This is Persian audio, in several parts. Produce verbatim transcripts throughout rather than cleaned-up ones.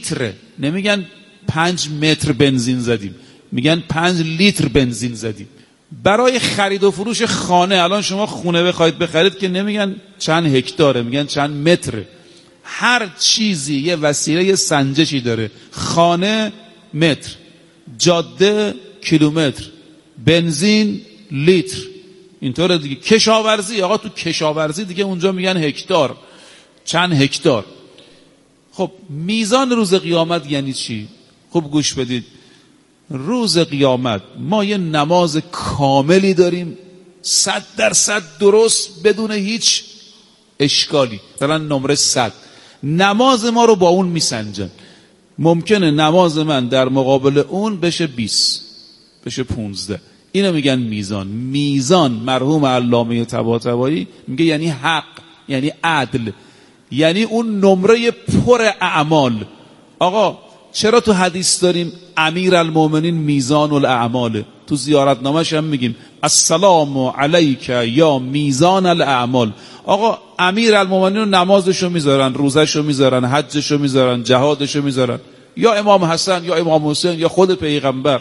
لیتر، نمیگن پنج متر بنزین زدیم، میگن پنج لیتر بنزین زدیم. برای خرید و فروش خانه، الان شما خونه بخواید بخرید که نمیگن چند هکتاره، میگن چند متره. هر چیزی یه وسیله یه سنجشی داره. خانه متر، جاده کیلومتر، بنزین لیتر، اینطوره دیگه. کشاورزی، آقا تو کشاورزی دیگه اونجا میگن هکتار، چند هکتار. خب میزان روز قیامت یعنی چی؟ خب گوش بدید. روز قیامت ما یه نماز کاملی داریم، صد درصد درست، بدون هیچ اشکالی، مثلا نمره صد. نماز ما رو با اون میسنجن. ممکنه نماز من در مقابل اون بشه بیست، بشه پونزده. اینو میگن میزان. میزان مرحوم علامه طباطبایی میگه یعنی حق، یعنی عدل، یعنی اون نمره پر اعمال. آقا چرا تو حدیث داریم امیر المومنین میزان الاعمال؟ تو زیارتنامه‌ش هم میگیم السلام علیک یا میزان الاعمال. آقا امیر المومنین نمازشو میذارن، روزشو میذارن، حجشو میذارن، جهادشو میذارن، یا امام حسن یا امام حسین یا خود پیغمبر.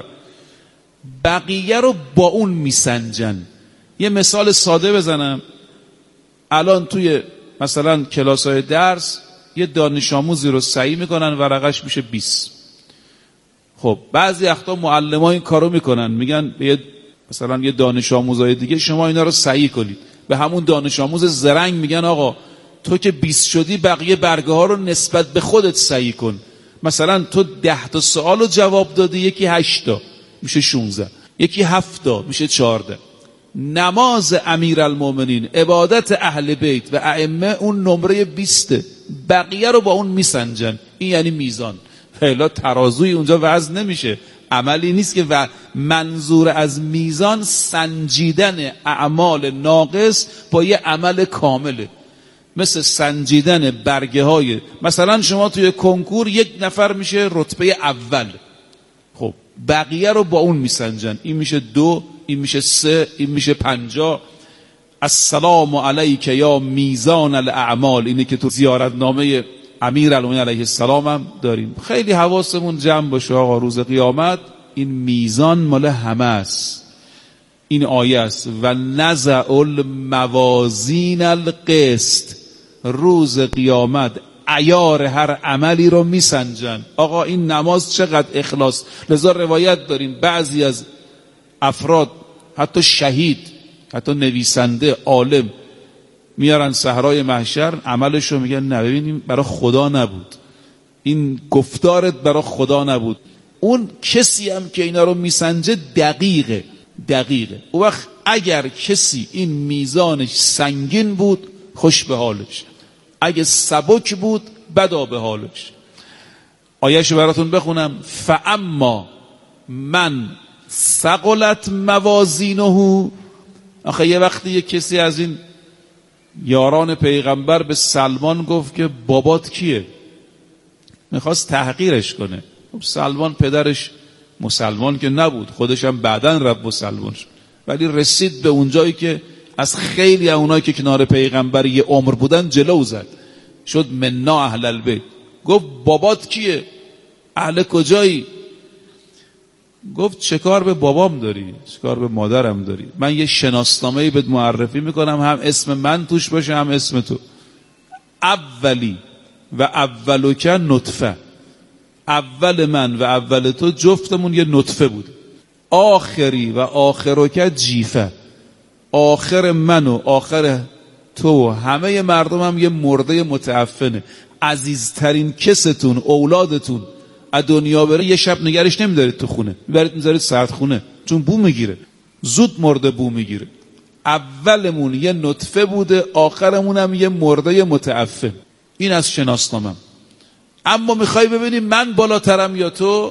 بقیه رو با اون میسنجن. یه مثال ساده بزنم. الان توی مثلا کلاس‌های درس یه دانش آموزی رو صحیح میکنن، ورقش میشه بیست. خب بعضی وقتا معلم‌ها این کارو میکنن، میگن به مثلا یه دانش آموزای دیگه شما اینا رو صحیح کنید. به همون دانش آموز زرنگ میگن آقا تو که بیست شدی بقیه برگه ها رو نسبت به خودت صحیح کن. مثلا تو ده تا سوال رو جواب دادی، یکی هشت تا میشه شانزده، یکی هفت تا میشه چهارده. نماز امیرالمومنین، عبادت اهل بیت و ائمه اون نمره بیسته، بقیه رو با اون میسنجن. این یعنی میزان. فعلا ترازوی اونجا وزن نمیشه، عملی نیست که. و منظور از میزان سنجیدن اعمال ناقص با یه عمل کامله، مثل سنجیدن برگه های. مثلا شما توی کنکور یک نفر میشه رتبه اول، خب بقیه رو با اون میسنجن. این میشه دو، این میشه سه، این میشه پنجاه. السلام علیک یا میزان الاعمال، اینه که تو زیارتنامه امیرالمومنین علیه السلام هم داریم. خیلی حواسمون جمع باشه آقا. روز قیامت این میزان مال همه است. این آیه است و نزع الموازین القسط. روز قیامت عیار هر عملی رو میسنجن. آقا این نماز چقدر اخلاص. لذا روایت داریم بعضی از افراد، حتی شهید، حتی نویسنده، عالم، میارن صحرای محشر، عملشو میگن نه ببینیم برای خدا نبود، این گفتارت برای خدا نبود. اون کسی هم که اینا رو میسنجه دقیقه دقیقه. اون وقت اگر کسی این میزانش سنگین بود خوش به حالش، اگه سبک بود بدا به حالش. آیه‌شو براتون بخونم. فاما من ثقلت موازینه. آخه یه وقتی یه کسی از این یاران پیغمبر به سلمان گفت که بابات کیه، میخواست تحقیرش کنه. خب سلمان پدرش مسلمان که نبود، خودش هم بعدن رب مسلمان شد، ولی رسید به اونجایی که از خیلی اونایی که کنار پیغمبر یه عمر بودن جلو زد، شد منا اهل البیت. گفت بابات کیه، اهل کجایی؟ گفت چه کار به بابام داری، چه کار به مادرم داری؟ من یه شناسنامه‌ای بهت معرفی میکنم، هم اسم من توش باشه هم اسم تو. اولی و اولک نطفه. اول من و اول تو جفتمون یه نطفه بود. آخری و آخرک جیفه. آخر من و آخر تو همه مردم هم یه مرده متعفنه. عزیزترین کستون، اولادتون از دنیا بره یه شب نگرش نمیدارید تو خونه، میبرید میذارید سرد خونه، چون بو میگیره، زود مرده بو میگیره. اولمون یه نطفه بوده، آخرمون هم یه مرده متعفن. این از شناسنامم. اما میخوای ببینی من بالاترم یا تو؟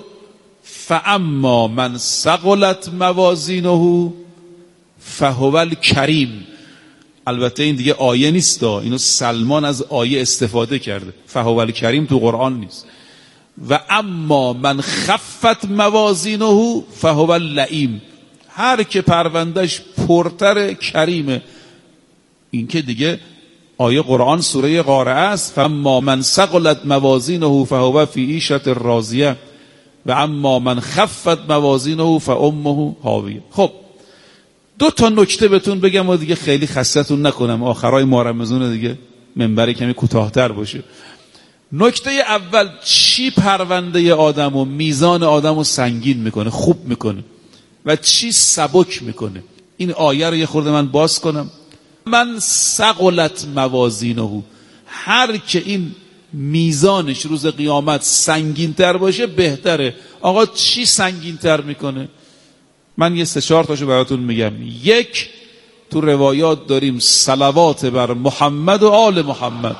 فاما من ثقلت موازینه فهو الکریم. البته این دیگه آیه نیست، اینو سلمان از آیه استفاده کرده. فهو الکریم تو قرآن نیست. و اما من خفت موازینه فهو اللئیم. هر که پروندهش پرتر کریمه، این که دیگه آیه قرآن سوره قارعه است. فاما من ثقلت موازینه فهو فی عیشة راضیه و اما من خفت موازینه فامه هاویه. خب دو تا نکته بهتون بگم و دیگه خیلی خستتون نکنم، آخرای ماه رمضان دیگه منبر کمی کوتاه‌تر باشه. نکته اول، چی پرونده آدم و میزان آدم رو سنگین میکنه، خوب میکنه و چی سبک میکنه؟ این آیه رو یه خورده من باز کنم. من ثقلت موازینه، هر که این میزانش روز قیامت سنگین تر باشه بهتره. آقا چی سنگین تر میکنه؟ من یه سه چهار تاشو براتون میگم. یک، تو روایات داریم صلوات بر محمد و آل محمد.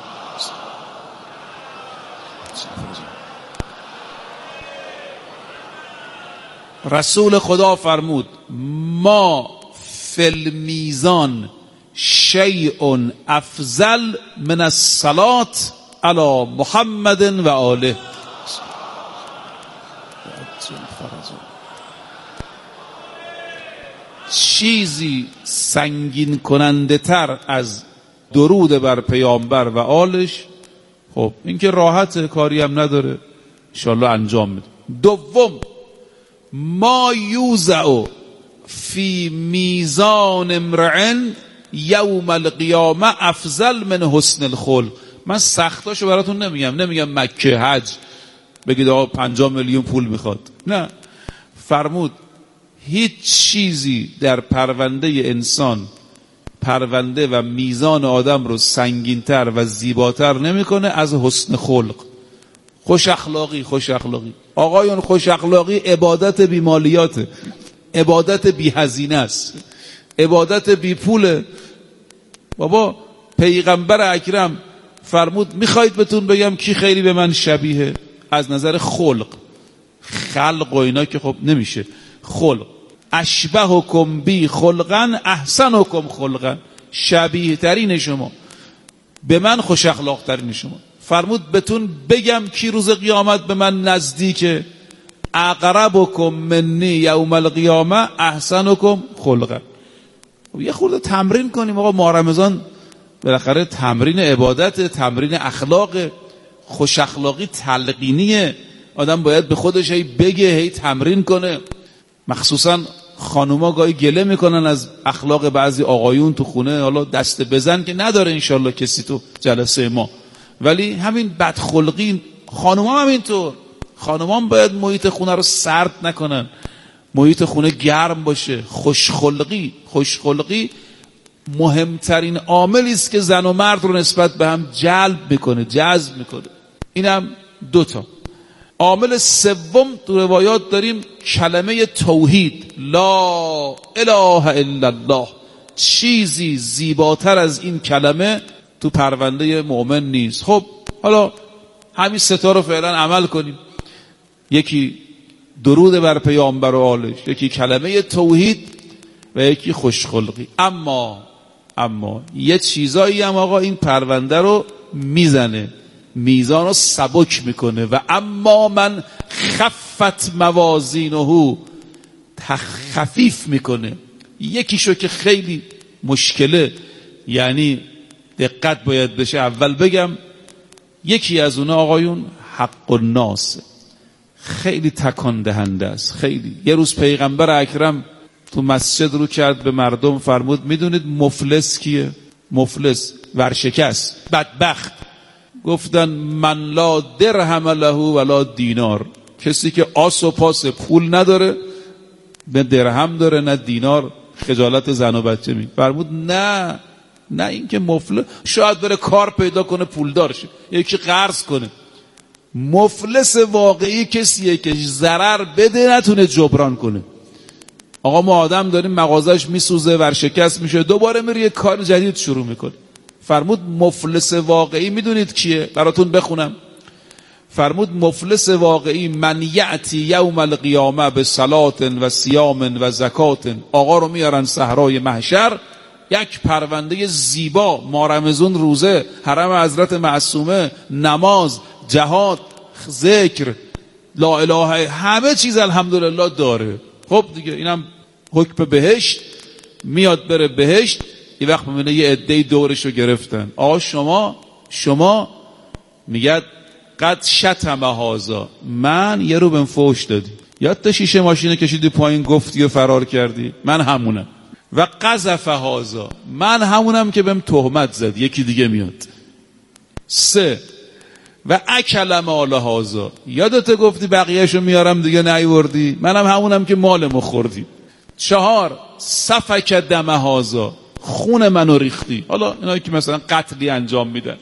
رسول خدا فرمود ما فی المیزان شیء افضل من الصلاة علی محمد و آله. چیزی سنگین کننده تر از درود بر پیامبر و آلش، خب این که راحت، کاری هم نداره، انشاءالله انجام میده. دوم، ما یوزع فی میزان امرئ یوم القیامه افضل من حسن الخلق. من سختاشو براتون نمیگم، نمیگم مکه حج بگید آقا پنجاه میلیون پول میخواد، نه. فرمود هیچ چیزی در پرونده انسان، پرونده و میزان آدم رو سنگینتر و زیباتر نمیکنه از حسن خلق. خوش اخلاقی. خوش اخلاقی آقایون، خوش اخلاقی عبادت بی مالیاته، عبادت بی هزینه است، عبادت بی پوله. بابا پیغمبر اکرم فرمود میخواید بهتون بگم کی خیلی به من شبیه از نظر خلق؟ خلق و اینا که خب نمیشه، خلق. اشبهکم بی خلقا احسنکم خلقا، شبیه ترین شما به من خوش اخلاق ترین شما. فرمود بهتون بگم کی روز قیامت به من نزدیکه؟ اقربکم منی یوم القیامه احسنکم خلقا. یه خورده تمرین کنیم آقا، ماه رمضان بالاخره تمرین عبادت، تمرین اخلاق. خوش اخلاقی تلقینیه، آدم باید به خودش هی بگه، هی تمرین کنه. مخصوصا خانوما گاهی گله میکنن از اخلاق بعضی آقایون تو خونه، حالا دست بزن که نداره انشالله کسی تو جلسه ما، ولی همین بدخلقی خانوما هم اینطور. خانوما هم باید محیط خونه رو سرد نکنن، محیط خونه گرم باشه. خوشخلقی خوشخلقی مهمترین عاملی است که زن و مرد رو نسبت به هم جلب میکنه، جذب میکنه. اینم دوتا. عامل سوم تو روایات داریم کلمه توحید، لا اله الا الله. چیزی زیباتر از این کلمه تو پرونده مؤمن نیست. خب حالا همین ستا رو فعلا عمل کنیم. یکی درود بر پیامبر و آلش، یکی کلمه توحید و یکی خوشخلقی. اما اما یه چیزایی هم آقا این پرونده رو میزنه، میزان رو سبک میکنه. و اما من خفت موازینه، تخفیف میکنه. یکیشو که خیلی مشکله، یعنی دقت باید بشه. اول بگم یکی از اونا آقایون حق الناس، خیلی تکان دهنده است. خیلی. یه روز پیغمبر اکرم تو مسجد رو کرد به مردم، فرمود میدونید مفلس کیه؟ مفلس ورشکست، بدبخت. گفتن من لا درهم له ولا دینار، کسی که آس و پاس پول نداره، نه درهم داره نه دینار، خجالت زن و بچه می. فرمود نه نه، این که مفلس شاید بره کار پیدا کنه پولدار شه، یکی قرض کنه. مفلس واقعی کسیه که ضرر بده نتونه جبران کنه. آقا ما آدم داریم مغازش میسوزه، ورشکست میشه، دوباره میره یه کار جدید شروع میکنه. فرمود مفلس واقعی میدونید کیه؟ براتون بخونم. فرمود مفلس واقعی من یأتی یوم القیامه به صلات و صیام و زکات. آقا رو میارن صحرای محشر، یک پرونده زیبا، ماه رمضان، روزه، حرم حضرت معصومه، نماز، جهاد، ذکر، لا اله، همه چیز الحمدلله داره. خب دیگه اینم حکم بهشت، میاد بره بهشت. یه وقت میبینه یه عده‌ای دورشو گرفتن. آقا شما شما میگه قد شتم هذا، من یه رو بهم فوش دادی، یاد شیشه ماشین کشیدی پایین گفتی و فرار کردی، من همونم. و قذف هذا، من همونم که بهم تهمت زد، یکی دیگه میاد. سه و اکل مال هذا، یادت گفتی بقیهشو میارم دیگه نیوردی، منم همونم که مالمو خوردی. چهار سفک دم هذا، خون منو ریختی. حالا اینایی که مثلا قتلی انجام میدن.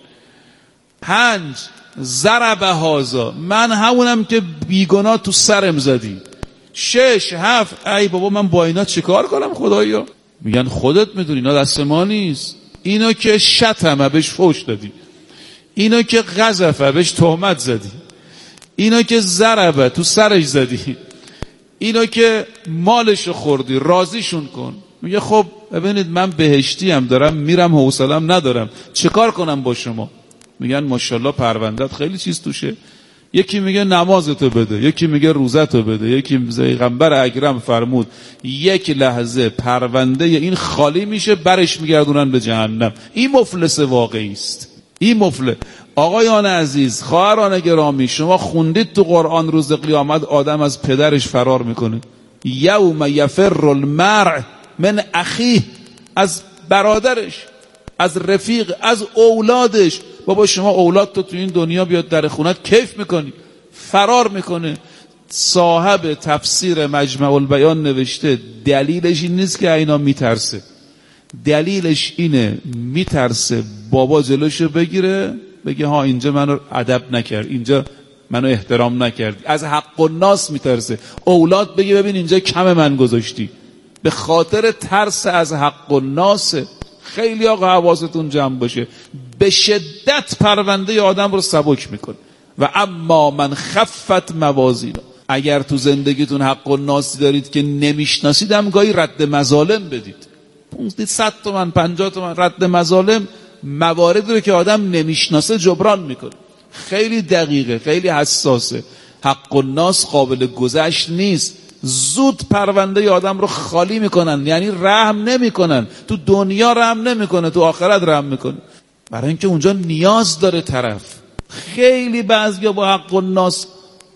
پنج ضرب هذا، من همونم که بیگناه تو سرم زدی. شش هفت ای بابا من با اینا چیکار کنم خدایا؟ میگن خودت میدونی، اینا دست ما نیست. اینو که شتمه بهش فوش دادی، اینو که قذفه بهش تهمت زدی، اینو که ضربه تو سرش زدی، اینو که مالشو خوردی، راضیشون کن. میگه خب ببینید من بهشتی هم دارم میرم، حوصله‌ام ندارم، چه کار کنم با شما؟ میگن ماشاءالله پروندت خیلی چیز توشه. یکی میگه نمازتو بده، یکی میگه روزتو بده، یکی پیغمبر اکرم فرمود یک لحظه پرونده این خالی میشه، برش میگردونن به جهنم. این مفلس واقعی است، این مفلس. آقایان عزیز، خواهران گرامی، شما خوندید تو قرآن روز قیامت آدم از پدرش فرار میکنه. یوم یفر المرء من اخیه، از برادرش، از رفیق، از اولادش. بابا شما اولاد تو تو این دنیا بیاد در خونت کیف میکنی، فرار میکنه. صاحب تفسیر مجمع البیان نوشته دلیلش این نیست که اینا میترسه، دلیلش اینه میترسه بابا جلوشو بگیره بگه ها اینجا منو ادب نکرد، اینجا منو احترام نکرد. از حق الناس میترسه، اولاد بگه ببین اینجا کم من گذاشتی، به خاطر ترس از حق الناس. خیلی آقا حواستون جمع باشه، به شدت پرونده آدم رو سبک میکنه. و اما من خفت موازینه، اگر تو زندگیتون حق الناسی دارید که نمیشناسید، هم گاهی رد مظالم بدید. پونزده صد تومن پنجاه تومن رد مظالم، مواردی رو که آدم نمیشناسه جبران میکنه. خیلی دقیقه، خیلی حساسه. حق الناس قابل گذشت نیست. زود پرونده آدم رو خالی میکنن، یعنی رحم نمیکنن. تو دنیا رحم نمیکنه، تو آخرت رحم میکنه، برای اینکه اونجا نیاز داره طرف. خیلی بعضیا با حق الناس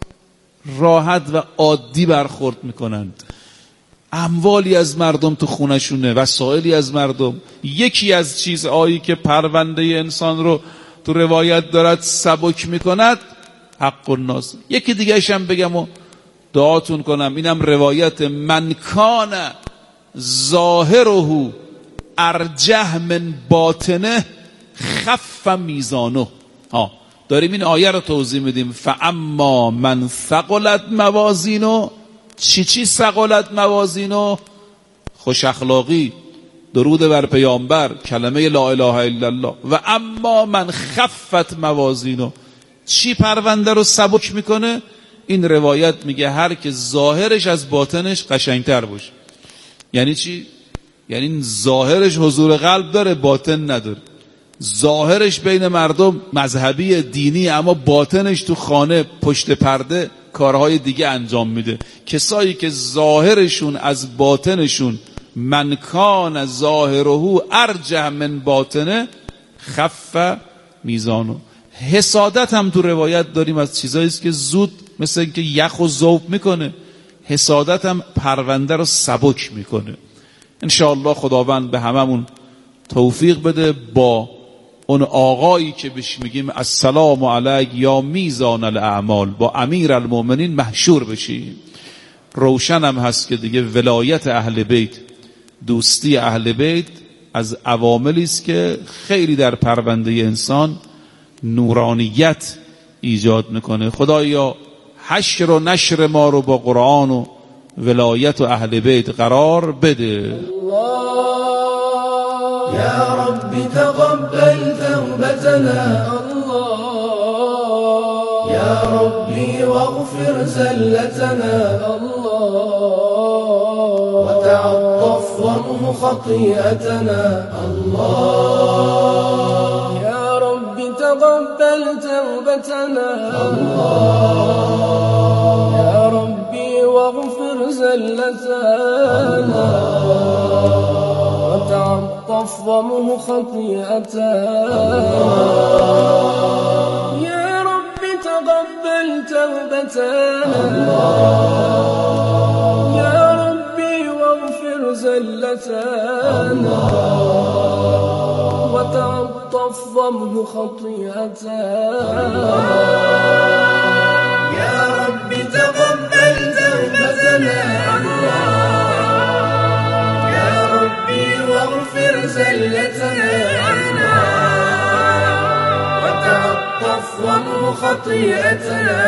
راحت و عادی برخورد میکنن. اموالی از مردم تو خونشونه، وسایلی از مردم. یکی از چیزهایی که پرونده انسان رو تو روایت دارد سبک میکند حق الناس. یکی دیگه‌ش هم بگم و دعاتون کنم، اینم روایت من کان ظاهره ارجح من باطنه خف میزانه. ها داریم این آیه رو توضیح میدیم. فاما من ثقلت موازینه، چی چی ثقلت موازینه؟ خوش اخلاقی، درود بر پیامبر، کلمه لا اله الا الله. و اما من خفت موازینه، چی پرونده رو سبک میکنه؟ این روایت میگه هر که ظاهرش از باطنش قشنگتر باشه. یعنی چی؟ یعنی این ظاهرش حضور قلب داره، باطن نداره. ظاهرش بین مردم مذهبی دینی، اما باطنش تو خانه پشت پرده کارهای دیگه انجام میده. کسایی که ظاهرشون از باطنشون من کان ظاهره ارجح من باطنه خف میزانه. حسادت هم تو روایت داریم از چیزایی که زود مثل اینکه یخ و ذوب میکنه. حسادت هم پرونده رو سبک میکنه. انشاءالله خداوند به هممون توفیق بده با اون آقایی که بهش میگیم السلام علیک یا میزان الاعمال، با امیر المؤمنین محشور بشیم. روشن هم هست که دیگه ولایت اهل بیت، دوستی اهل بیت از عواملی است که خیلی در پرونده انسان نورانیت ایجاد میکنه. خدایا حشر و نشر ما رو با قرآن و ولایت و اهل بیت قرار بده. يا رب تقبل توبتنا، الله يا ربي واغفر زلتنا، الله وتعطف وامه خطيئتنا، الله يا رب تقبل توبتنا، الله يا ربي واغفر زلتنا، الله وتعطف خطيئتنا يا رب تقبل توبتنا يا ربي واغفر زلتنا وتعطف ضمه خطيئتنا يا رب تقبل توبتنا يا ربي واغفر زلتنا وتعطف ضمه خطيئتنا.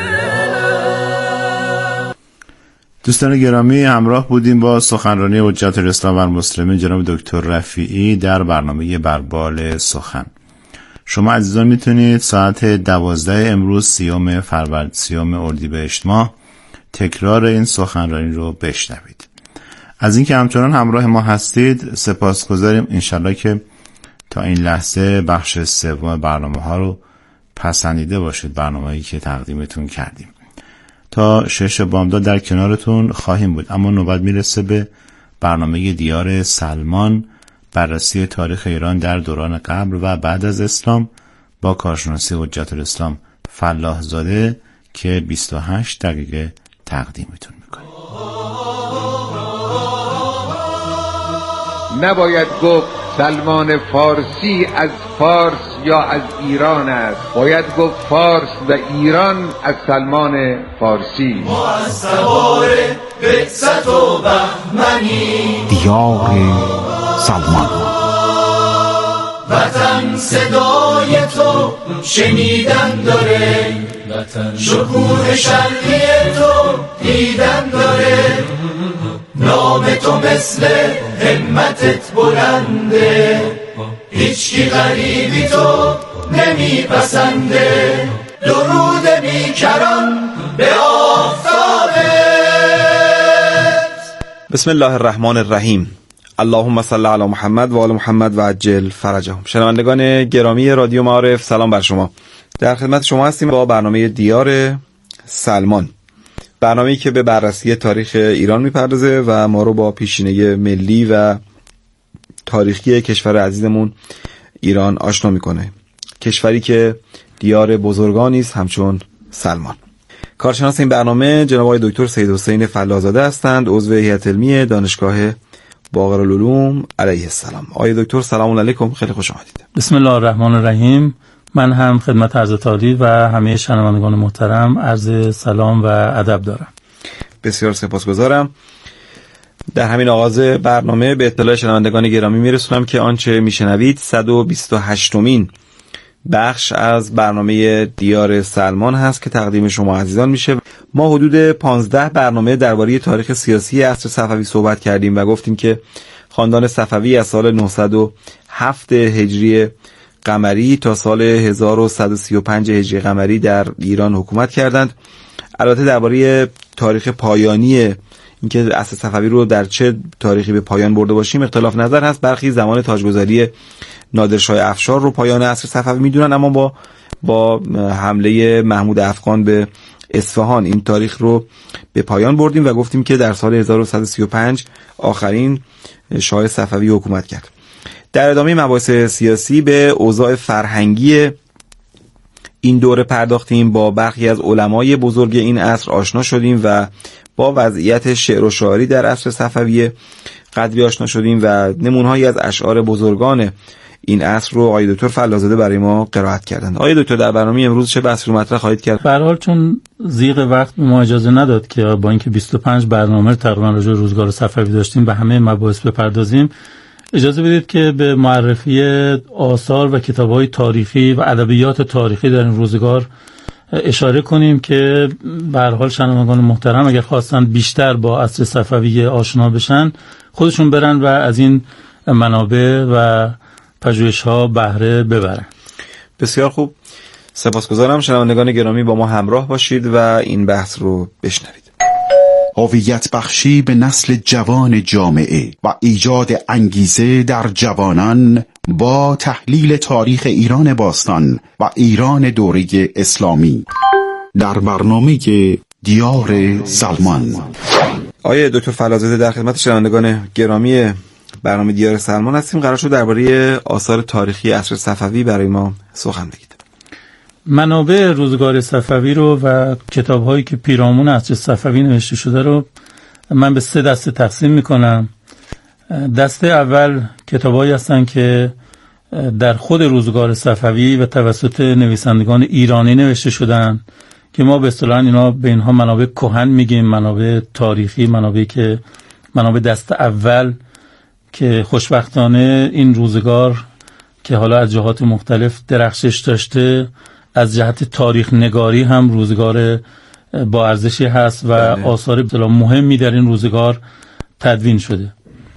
دوستان گرامی، همراه بودیم با سخنرانی حجت الاسلام و المسلمین جناب دکتر رفیعی در برنامه بربال سخن. شما عزیزان میتونید ساعت دوازده امروز سیوم فروردین سیوم اردیبهشت ماه تکرار این سخنرانی رو بشنوید. از اینکه همچنان همراه ما هستید سپاسگزاریم. انشالله که تا این لحظه بخش سوم برنامه ها رو پسندیده باشید، برنامه‌ای که تقدیمتون کردیم. تا شش بامداد در کنارتون خواهیم بود، اما نوبت میرسه به برنامه دیار سلمان، بررسی تاریخ ایران در دوران قبل و بعد از اسلام با کارشناسی حجت الاسلام فلاح زاده که بیست و هشت دقیقه تقدیمتون میکنه. نباید گفت سلمان فارسی از فارس یا از ایران است، باید گفت فارس و ایران از سلمان فارسی. ما از سوار بعثت و بهمنی دیار سلمان، وطن صدای تو شنیدن داره، شکوه شرقی تو دیدن داره، نام تو مثل همتت بلنده، هیچکی غریبی تو نمیپسنده، درود بیکران به آفتابت. بسم الله الرحمن الرحیم. اللهم صل علی محمد و آل محمد و عجل فرجهم. شنوندگان گرامی رادیو معارف، سلام بر شما. در خدمت شما هستیم با برنامه دیار سلمان، برنامه‌ای که به بررسی تاریخ ایران میپردازه و ما رو با پیشینه ملی و تاریخی کشور عزیزمون ایران آشنا میکنه، کشوری که دیار بزرگانی است همچون سلمان. کارشناس این برنامه جناب آقای دکتر سید حسین فلاح زاده هستند، عضو هیئت علمی دانشگاه باقرالعلوم علیه السلام. آقای دکتر سلام علیکم، خیلی خوش آمدید. بسم الله الرحمن الرحیم. من هم خدمت حضرت عالی و همه شنوندگان محترم عرض سلام و ادب دارم. بسیار سپاسگزارم. در همین آغاز برنامه به اطلاع شنوندگان گرامی میرسونم که آنچه میشنوید صد و بیست و هشتمین بخش از برنامه دیار سلمان هست که تقدیم شما عزیزان میشه. ما حدود پانزده برنامه درباره تاریخ سیاسی عصر صفوی صحبت کردیم و گفتیم که خاندان صفوی از سال نهصد و هفت هجری قمری تا سال هزار و صد و سی و پنج هجری قمری در ایران حکومت کردند. البته درباره تاریخ پایانی اینکه عصر صفوی رو در چه تاریخی به پایان برده باشیم اختلاف نظر هست. برخی زمان تاجگذاری نادرشاه افشار رو پایان عصر صفوی میدونن، اما با با حمله محمود افغان به اصفهان این تاریخ رو به پایان بردیم و گفتیم که در سال هزار و صد و سی و پنج آخرین شاه صفوی حکومت کرد. در ادامه مباحث سیاسی به اوضاع فرهنگی این دوره پرداختیم، با برخی از علمای بزرگ این عصر آشنا شدیم و با وضعیت شعر و شاعری در عصر صفوی قدری آشنا شدیم و نمونهایی از اشعار بزرگان این عصر رو آقای دکتر فلاح زاده برای ما قرائت کردند. آقای دکتر در برنامه امروز چه بحثی رو مطرح خواهید کرد؟ به هر حال چون ضیق وقت به ما اجازه نداد که با اینکه بیست و پنج برنامه تقریبا راجع به روزگار صفوی داشتیم به همه مباحث بپردازیم، اجازه بدید که به معرفی آثار و کتاب‌های تاریخی و ادبیات تاریخی در این روزگار اشاره کنیم که به هر حال شنوندگان محترم اگر خواستن بیشتر با عصر صفوی آشنا بشن خودشون برن و از این منابع و پژوهش‌ها بهره ببرن. بسیار خوب، سپاسگزارم. شنوندگان گرامی با ما همراه باشید و این بحث رو بشنوید. هویت بخشی به نسل جوان جامعه و ایجاد انگیزه در جوانان با تحلیل تاریخ ایران باستان و ایران دوره اسلامی در برنامه دیار سلمان. آقای دکتر فلاح زاده در خدمت شنوندگان گرامی برنامه دیار سلمان هستیم. قرار شد درباره آثار تاریخی عصر صفوی برای ما سخن بگید. منابع روزگار صفوی رو و کتاب‌هایی که پیرامون عصر صفوی نوشته شده رو من به سه دسته تقسیم می‌کنم. دسته اول کتاب‌هایی هستن که در خود روزگار صفوی و توسط نویسندگان ایرانی نوشته شدن که ما به اصطلاح اینا به اینها منابع کهن میگیم، منابع تاریخی، منابعی که منابع دست اول که خوشبختانه این روزگار که حالا از جهات مختلف درخشش داشته از جهت تاریخ نگاری هم روزگار با ارزشی هست و آثار بسیار مهمی در این روزگار تدوین شده.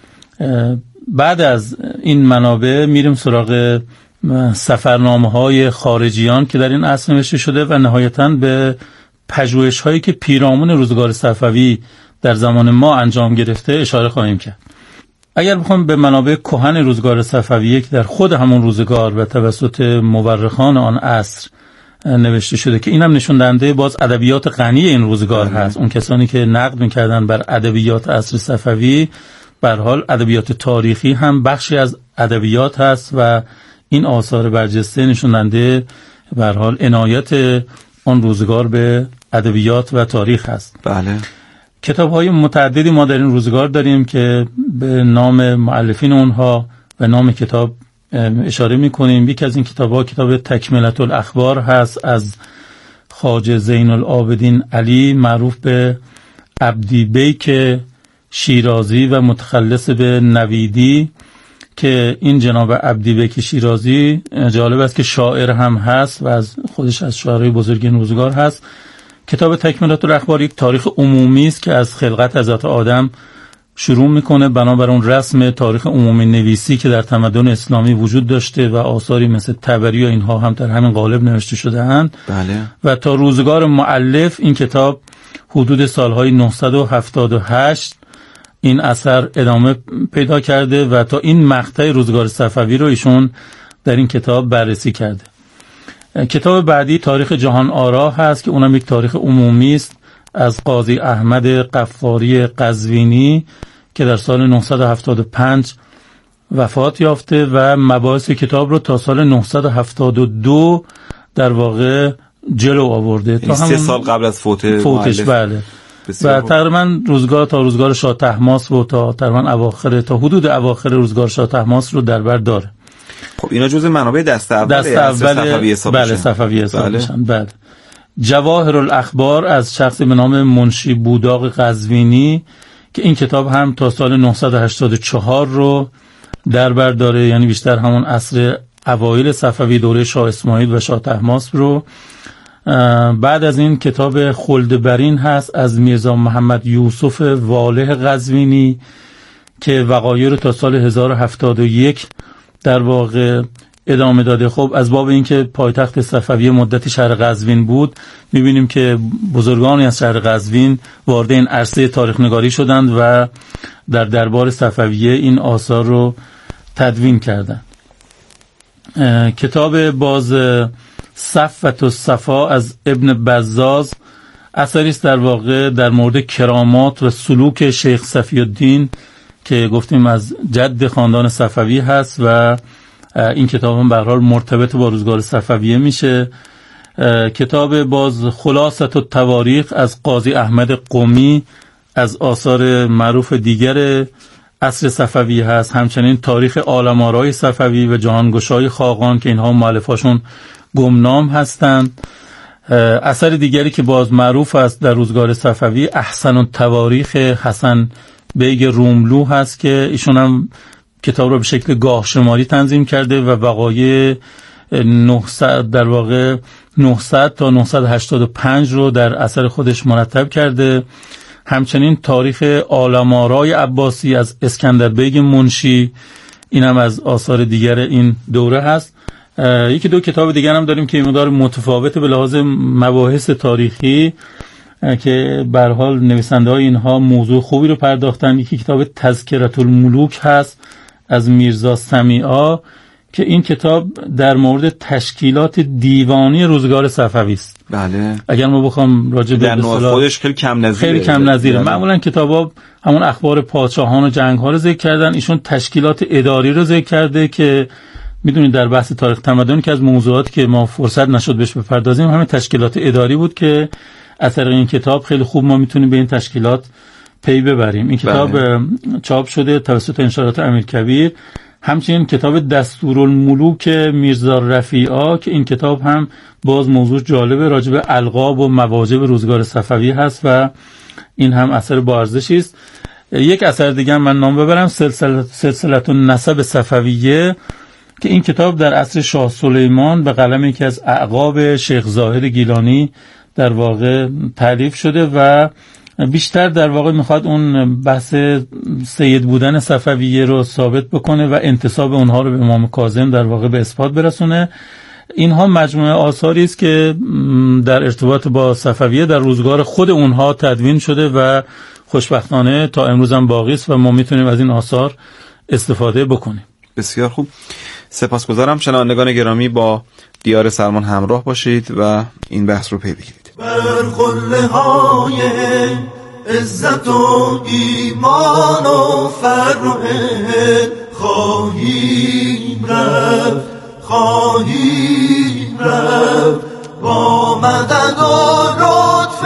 بعد از این منابع میریم سراغ سفرنامه های خارجیان که در این عصر نوشته شده و نهایتاً به پژوهش هایی که پیرامون روزگار صفوی در زمان ما انجام گرفته اشاره خواهیم کرد. اگر بخوام به منابع کهن روزگار صفوی که در خود همون روزگار و توسط مورخان آن عصر نوشته شده که اینم نشون دهنده باز ادبیات غنی این روزگار هست، اون کسانی که نقد می‌کردن بر ادبیات عصر صفوی به هر حال ادبیات تاریخی هم بخشی از ادبیات هست و این آثار برجسته نشون دهنده به هر حال عنایت اون روزگار به ادبیات و تاریخ هست. بله. کتاب‌های متعددی ما در این روزگار داریم که به نام مؤلفین اونها و نام کتاب اشاره می‌کنیم. یکی از این کتاب‌ها کتاب تکملة الاخبار هست از خواجه زین العابدین علی معروف به عبدی بیک شیرازی و متخلص به نویدی که این جناب عبدی بیک شیرازی جالب است که شاعر هم هست و از خودش از شاعرای بزرگ این روزگار هست. کتاب تکملة الاخبار یک تاریخ عمومی است که از خلقت حضرت آدم شروع میکنه بنابر اون رسم تاریخ عمومی نویسی که در تمدن اسلامی وجود داشته و آثاری مثل طبری و اینها هم در همین قالب نوشته شده اند. بله. و تا روزگار مؤلف این کتاب حدود سالهای نهصد و هفتاد و هشت این اثر ادامه پیدا کرده و تا این مقطع روزگار صفوی رو ایشون در این کتاب بررسی کرده. کتاب بعدی تاریخ جهان آرا هست که اونم یک تاریخ عمومی است از قاضی احمد قفاری قزوینی که در سال نهصد و هفتاد و پنج وفات یافته و مباحث کتاب رو تا سال نهصد و هفتاد و دو در واقع جلو آورده تا سه سال قبل از فوت فوتش. بله. و تقریبا روزگار تا روزگار شاه طهماسپ و تا تقریبا اواخر تا حدود اواخر روزگار شاه طهماسپ رو در بر داره. خب اینا جزء منابع دست اول دست اول صفوی حساب بله صفوی حساب میشن. بله. جواهر الاخبار از شخصی به نام منشی بوداق قزوینی که این کتاب هم تا سال نهصد و هشتاد و چهار رو در بر داره، یعنی بیشتر همون عصر اوایل صفوی دوره شاه اسماعیل و شاه طهماسپ رو. بعد از این کتاب خلد برین هست از میرزا محمد یوسف والح قزوینی که وقایع رو تا سال هزار و هفتاد و یک در واقع ادامه داده. خب از باب اینکه پایتخت صفوی مدتی شهر قزوین بود میبینیم که بزرگانی از شهر قزوین وارد این عرصه تاریخ نگاری شدند و در دربار صفویه این آثار رو تدوین کردند. کتاب باز صفوة الصفا از ابن بزاز اثری است در واقع در مورد کرامات و سلوک شیخ صفی الدین که گفتیم از جد خاندان صفوی هست و این کتاب هم به هر حال مرتبط با روزگار صفویه میشه. کتاب باز خلاصة التواریخ از قاضی احمد قمی از آثار معروف دیگر عصر صفوی هست. همچنین تاریخ عالم آرای صفوی و جهانگشای خاقان که اینها مؤلفاشون گمنام هستند. اثر دیگری که باز معروف است در روزگار صفوی احسن التواریخ حسن بیگ روملو هست که ایشون هم کتاب رو به شکل گاه شماری تنظیم کرده و وقایع نهصد در واقع نهصد تا نهصد و هشتاد و پنج رو در اثر خودش مرتب کرده. همچنین تاریخ عالم آرای عباسی از اسکندر بیگ منشی این هم از آثار دیگر این دوره هست. یکی دو کتاب دیگر هم داریم که مقدار متفاوت به لحاظ مباحث تاریخی که به هر حال نویسنده های اینها موضوع خوبی رو پرداختن. یکی کتاب تذکرة الملوک هست از میرزا سمیعا که این کتاب در مورد تشکیلات دیوانی روزگار صفوی است. بله. اگر ما بخوام راجع به در نوع خودش خیلی کم نظیره. خیلی کم نظیره. معمولا کتابا همون اخبار پادشاهان و جنگ‌ها رو ذکر کردن، ایشون تشکیلات اداری رو ذکر کرده که میدونید در بحث تاریخ تمدن که از موضوعاتی که ما فرصت نشد بهش بپردازیم همین تشکیلات اداری بود که از طریق این کتاب خیلی خوب ما میتونیم به این تشکیلات پی ببریم. این کتاب بله. چاپ شده توسط انشارات امیرکبیر. همچنین کتاب دستورالملوک میرزا رفیعا که این کتاب هم باز موضوع جالبه راجع به القاب و مواجب روزگار صفوی هست و این هم اثر با ارزشی است. یک اثر دیگه من نام ببرم، سلسله سلسله النسب صفویه که این کتاب در عصر شاه سلیمان به قلم یکی از اعقاب شیخ ظاهر گیلانی در واقع تالیف شده و بیشتر در واقع میخواد اون بحث سید بودن صفویه رو ثابت بکنه و انتساب اونها رو به امام کاظم در واقع به اثبات برسونه. اینها مجموعه آثاری است که در ارتباط با صفویه در روزگار خود اونها تدوین شده و خوشبختانه تا امروز هم باقی است و ما میتونیم از این آثار استفاده بکنیم. بسیار خوب، سپاسگزارم. شنوندگان گرامی با دیار سلمان همراه باشید و این بحث رو پی بگیرید. بر قله های عزت و ایمان و فرح خواهیم رفت خواهیم رفت با مدد و لطف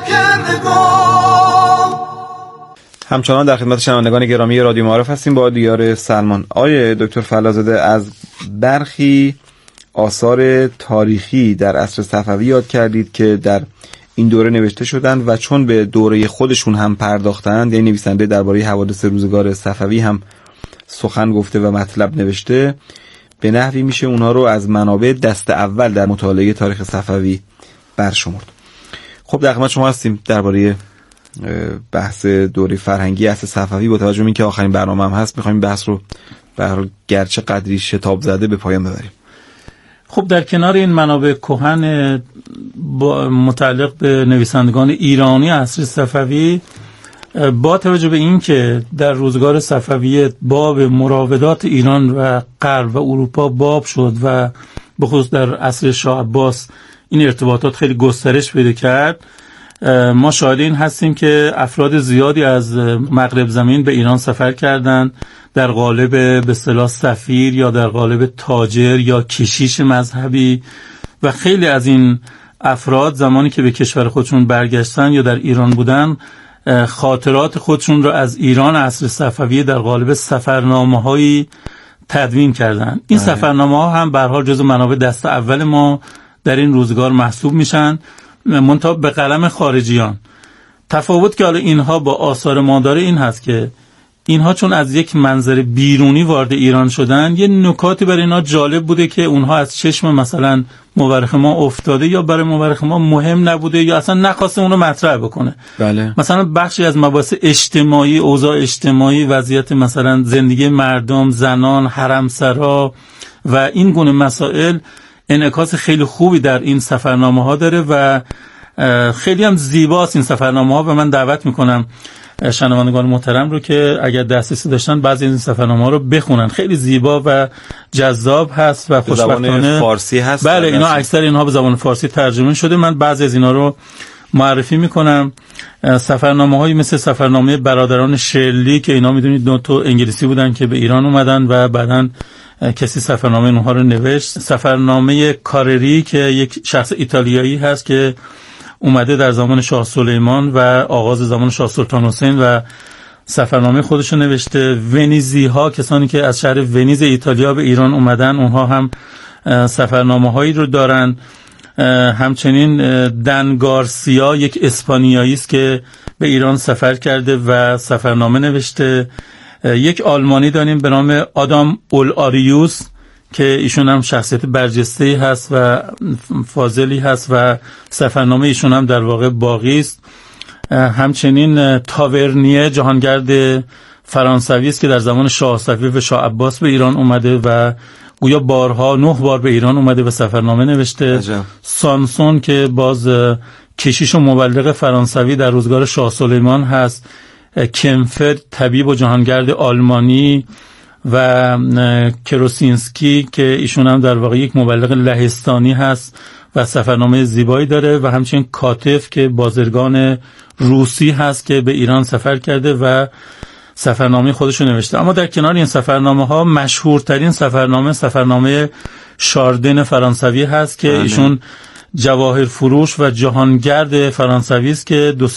کردگار. همچنان در خدمت شنوندگان گرامی رادیو معارف هستیم با دیار سلمان. آیه دکتر فلاح‌زاده از برخی آثار تاریخی در عصر صفوی یاد کردید که در این دوره نوشته شدند و چون به دوره خودشون هم پرداختند، یعنی نویسنده درباره حوادث روزگار صفوی هم سخن گفته و مطلب نوشته، به نحوی میشه اونها رو از منابع دست اول در مطالعه تاریخ صفوی برشمرد. خب در خدمت شما هستیم درباره بحث دوره فرهنگی عصر صفوی. با توجه به اینکه آخرین برنامه هم هست می‌خوایم بحث رو به هر حال گرچه قدری شتاب زده به پایان ببریم. خب در کنار این منابع کهن متعلق به نویسندگان ایرانی عصر صفوی، با توجه به این که در روزگار صفوی باب مراودات ایران و غرب و اروپا باب شد و به خصوص در عصر شاه عباس این ارتباطات خیلی گسترش پیدا کرد، ما شاهد این هستیم که افراد زیادی از مغرب زمین به ایران سفر کردند در قالب به اصطلاح سفیر یا در قالب تاجر یا کشیش مذهبی و خیلی از این افراد زمانی که به کشور خودشون برگشتن یا در ایران بودن خاطرات خودشون رو از ایران عصر صفوی در قالب سفرنامه‌هایی تدوین کردن. این سفرنامه‌ها هم به هر حال جزو منابع دست اول ما در این روزگار محسوب میشن، منتها به قلم خارجیان. تفاوت که حالا اینها با آثار ما داره این هست که اینها چون از یک منظر بیرونی وارد ایران شدن، یه نکاتی برای اینا جالب بوده که اونها از چشم مثلا مورخ ما افتاده یا برای مورخ ما مهم نبوده یا اصلا نخواسته اون رو مطرح بکنه. بله. مثلا بخشی از مباحث اجتماعی، اوضاع اجتماعی، وضعیت مثلا زندگی مردم، زنان، حرمسرا و این گونه مسائل انعکاس خیلی خوبی در این سفرنامه ها داره و خیلی هم زیباست این سفرنامه ها و من دعوت میکنم شنوندگان محترم رو که اگر دسترسی داشتن بعضی از این سفرنامه ها رو بخونن. خیلی زیبا و جذاب هست و خوشبختانه زبان فارسی هست. بله، اینا اکثر اینها به زبان فارسی ترجمه شده. من بعضی از اینا رو معرفی میکنم. سفرنامه هایی مثل سفرنامه برادران شرلی که اینا میدونید دو تا انگلیسی بودن که به ایران اومدن و بعدن کسی سفرنامه اونها رو نوشت. سفرنامه کارری که یک شخص ایتالیایی هست که اومده در زمان شاه سلیمان و آغاز زمان شاه سلطان حسین و سفرنامه خودش رو نوشته. ونیزی ها، کسانی که از شهر ونیز ایتالیا به ایران اومدن، اونها هم سفرنامه هایی رو دارن. همچنین دن گارسیا یک اسپانیایی است که به ایران سفر کرده و سفرنامه نوشته. یک آلمانی داریم به نام آدام اولاریوس که ایشون هم شخصیت برجسته‌ای هست و فاضلی هست و سفرنامه ایشون هم در واقع باقی است. همچنین تاورنیه جهانگرد فرانسوی است که در زمان شاه صفوی و شاه عباس به ایران اومده و گویا بارها نه بار به ایران اومده و سفرنامه نوشته. عجب. سانسون که باز کشیش و مبلغ فرانسوی در روزگار شاه سلیمان هست. کمفر طبیب و جهانگرد آلمانی و کروسینسکی که ایشون هم در واقع یک مبلغ لهستانی هست و سفرنامه زیبایی داره و همچنین کاتف که بازرگان روسی هست که به ایران سفر کرده و سفرنامه خودشو نوشته. اما در کنار این سفرنامه ها مشهورترین سفرنامه سفرنامه شاردن فرانسوی هست که ایشون جواهر فروش و جهانگرد فرانسوی است که دو